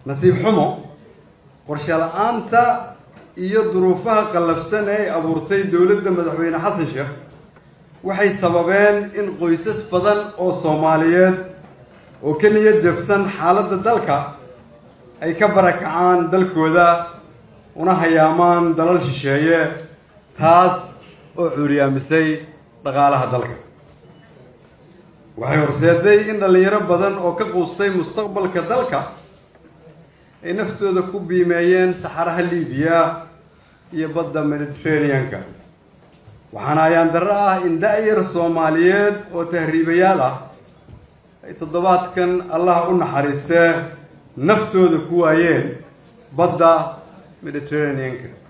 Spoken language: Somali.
nasiib xumo qorshe la'aanta iyo duruufaha qallafsan ee abuurtay dowladda madaxweyne xasan sheekh waxay sababeen in qoysas badan oo Soomaaliyeed oo ka niyad jabsan xaaladda dalka ay ka barakacaan dalkooda una hayaamaan dalal shisheeye taas oo cuuriyaamisay dhaqaalaha dalka waxay horseeday in dhalinyaro badan oo ka quustay mustaqbalka dalka ay naftooda ku biimeeyeen saxaraha Liibiya iyo badda Mediterranean-ka waxaana ayaan darro ah in da'yar Soomaaliyeed oo tahriibayaal ah ay toddobaadkan Allah u naxariistee naftooda ku waayeen badda Mediterranean-ka